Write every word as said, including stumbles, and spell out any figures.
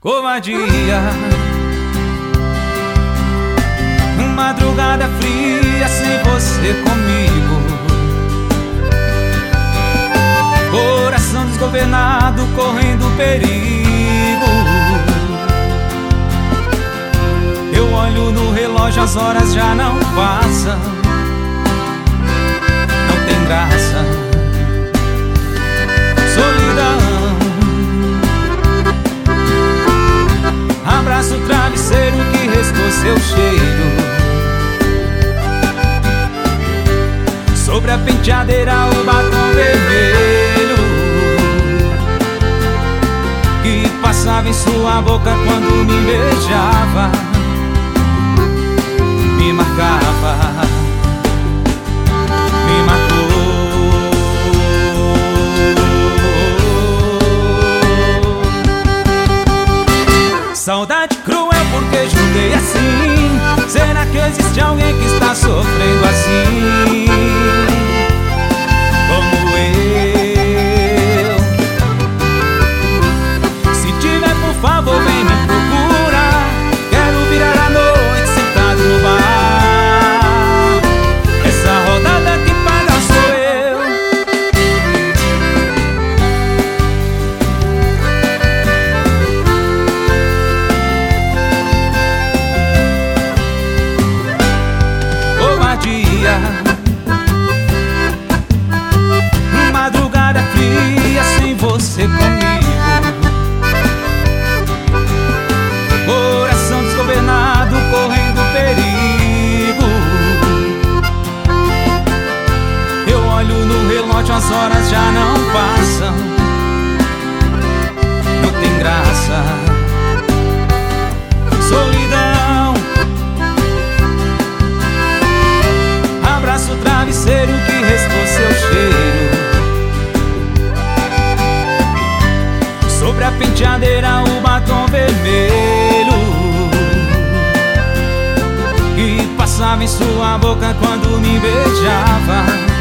Covardia, madrugada fria sem você comigo, coração desgovernado correndo perigo. Eu olho no relógio, as horas já não passam, não tem graça. Solidão, abraço o travesseiro que restou seu cheiro. Sobre a penteadeira o batom vermelho que passava em sua boca quando me beijava, me marcava, me marcou. Saudade cruel porque julguei assim. Será que existe alguém que está sofrendo assim como eu? Se tiver, por favor, vem me procurar. Quero virar a noite sentado no bar. Essa rodada que paga sou eu. Covardia, madrugada fria sem você comigo, coração desgovernado correndo perigo. Eu olho no relógio, as horas já não passam, não tem graça. Solidão, abraço o travesseiro que restou seu cheiro. Sobre a penteadeira o batom vermelho que passava em sua boca quando me beijava.